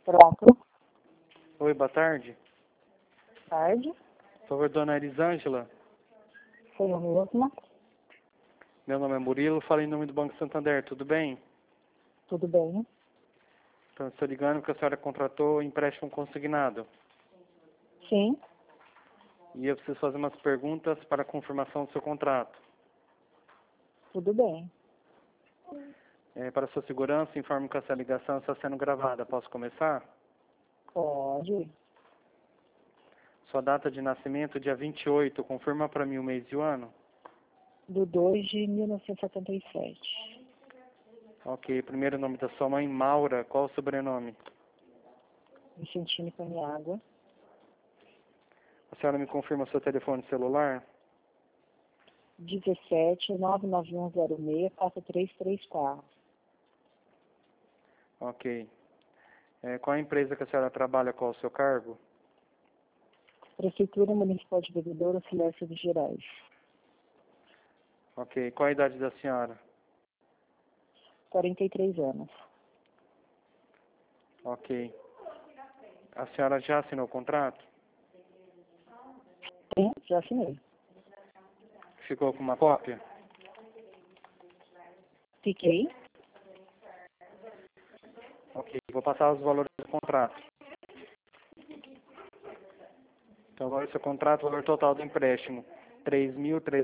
Pronto. Oi, boa tarde. Tarde. Por favor, dona Elisângela. Sou eu mesma. Meu nome é Murilo, falo em nome do Banco Santander, tudo bem? Tudo bem? Então, estou ligando porque a senhora contratou o empréstimo consignado. Sim. E eu preciso fazer umas perguntas para a confirmação do seu contrato. Tudo bem. Para sua segurança, informo que essa ligação está sendo gravada. Posso começar? Pode. Sua data de nascimento, dia 28, confirma para mim o mês e o ano? Do 2 de 1977. Ok, primeiro nome da sua mãe, Maura. Qual o sobrenome? Vicentino Paniágua. A senhora me confirma o seu telefone celular? 17 99106 4334. Ok. Qual a empresa que a senhora trabalha? Qual o seu cargo? Prefeitura Municipal de Bebedouro, Auxiliar Serviços Gerais. Ok. Qual a idade da senhora? 43 anos. Ok. A senhora já assinou o contrato? Sim, já assinei. Ficou com uma cópia? Fiquei. Ok. Vou passar os valores do contrato. Então, agora o seu contrato, o valor total do empréstimo, R$